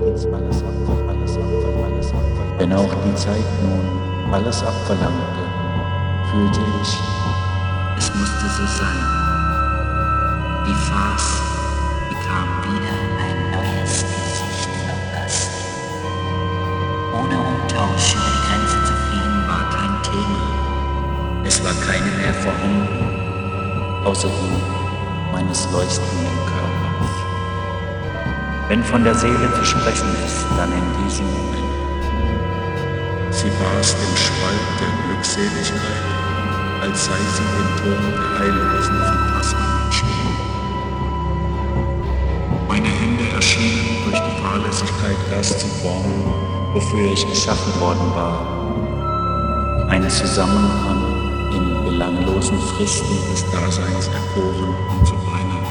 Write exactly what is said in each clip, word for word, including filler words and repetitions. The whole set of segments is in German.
alles ab, alles ab, alles ab. Wenn auch die Zeit nun alles abverlangte, fühlte ich, es musste so sein. Die Farce bekam wieder ein neues Gesicht verpasst. Ohne Umtausch über die Grenze zu fliehen war kein Thema. Es war keine mehr vorhanden, außer die meines leuchtenden Körpers. Wenn von der Seele zu sprechen ist, dann in diesem Moment. Sie barst im Spalt der Glückseligkeit, als sei sie den Turm der heillosen Phantasmen entschieden. Meine Hände erschienen durch die Fahrlässigkeit das zu formen, wofür ich geschaffen worden war. Ein Zusammenhang in belanglosen Fristen des Daseins erkoren und zu weinen.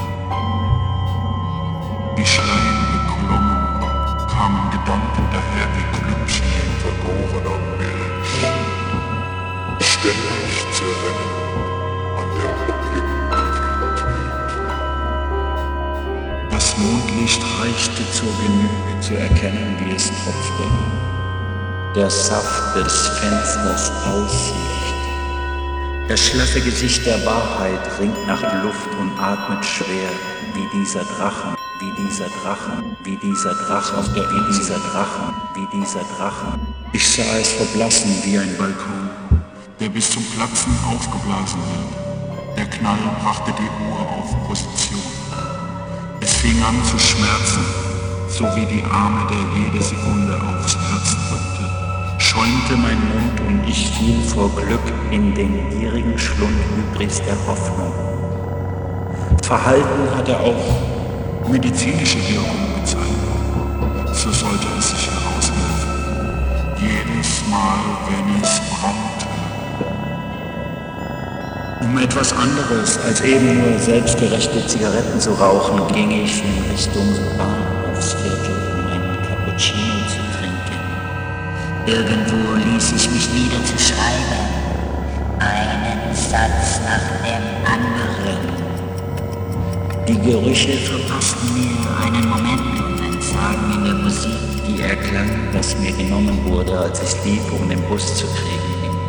Wie Schleim beklommen kamen Gedanken daher wie Klümpchen vergorener Milch, ständig zerrennen an der Objektivität. Das Mondlicht reichte zur Genüge zu erkennen, wie es tropfte. Der Saft des Fensters Aussicht. Das schlaffe Gesicht der Wahrheit ringt nach Luft und atmet schwer, wie dieser Drachen, wie dieser Drachen, wie dieser Drache, auf der wie dieser Drachen, wie dieser Drachen. Ich sah es verblassen wie ein Balkon, der bis zum Platzen aufgeblasen wird. Der Knall brachte die Uhr auf Position. Es fing an zu schmerzen, so wie die Arme, der jede Sekunde aufs Herz drückte. Schäumte mein Mund und ich fiel vor Glück in den gierigen Schlund Hybris der Hoffnung. Verhalten hat er auch medizinische Wirkung gezeigt. So sollte es sich heraushelfen. Jedes Mal, wenn es brannte. Um etwas anderes als eben nur selbstgerechte Zigaretten zu rauchen, ging ich in Richtung Bahnhofsviertel, um einen Cappuccino zu trinken. Irgendwo ließ ich mich nieder zu schreiben, einen Satz nach dem anderen. Die Gerüche verpassten mir einen Moment und ein Sagen in der Musik, die erklang, das mir genommen wurde, als ich lief, um den Bus zu kriegen.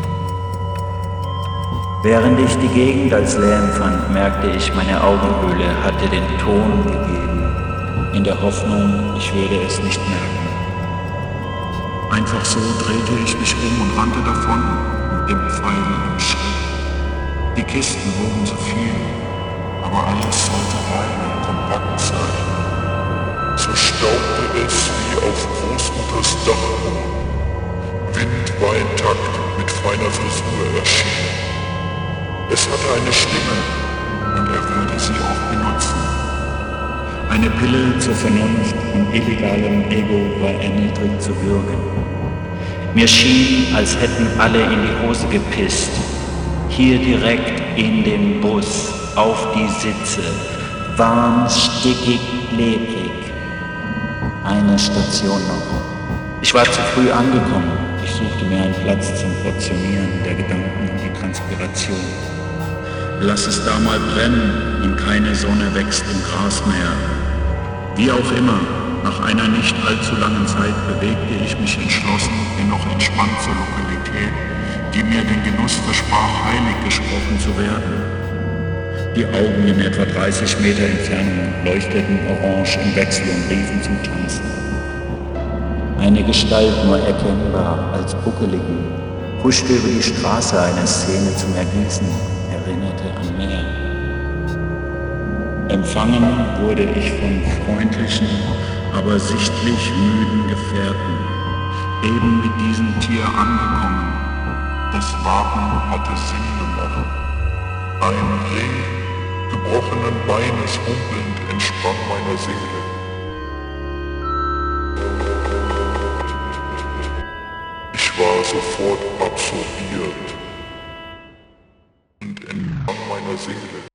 Während ich die Gegend als leer empfand, merkte ich, meine Augenhöhle hatte den Ton gegeben, in der Hoffnung, ich würde es nicht merken. Einfach so drehte ich mich um und rannte davon mit dem Pfeil im Schritt. Die Kisten wurden zu viel, aber alles sollte rein und kompakt sein. So staubte es wie auf Großmutters Dachboden. Wind war intakt mit feiner Frisur erschienen. Es hatte eine Stimme und er würde sie auch benutzen. Eine Pille zur Vernunft und illegalem Ego war erniedrigt zu würgen. Mir schien, als hätten alle in die Hose gepisst. Hier direkt in den Bus, auf die Sitze, warm, stickig, klebrig. Eine Station noch. Ich war zu früh angekommen. Ich suchte mir einen Platz zum Portionieren der Gedanken und die Transpiration. Lass es da mal brennen und keine Sonne wächst im Gras mehr. Wie auch immer, nach einer nicht allzu langen Zeit bewegte ich mich entschlossen, dennoch entspannt zur Lokalität, die mir den Genuss versprach, heilig gesprochen zu werden. Die Augen in etwa dreißig Meter Entfernung leuchteten orange im Wechsel und riefen zum Tanzen. Eine Gestalt, nur erkennbar als Buckeligen, huschte über die Straße, eine Szene zum Ergießen, erinnerte an Meer. Empfangen wurde ich von freundlichen, aber sichtlich müden Gefährten, eben mit diesem Tier angekommen. Das Warten hatte Sinn gemacht. Ein Ring gebrochenen Beines humpelnd entspann meiner Seele. Ich war sofort absorbiert und entspann meiner Seele.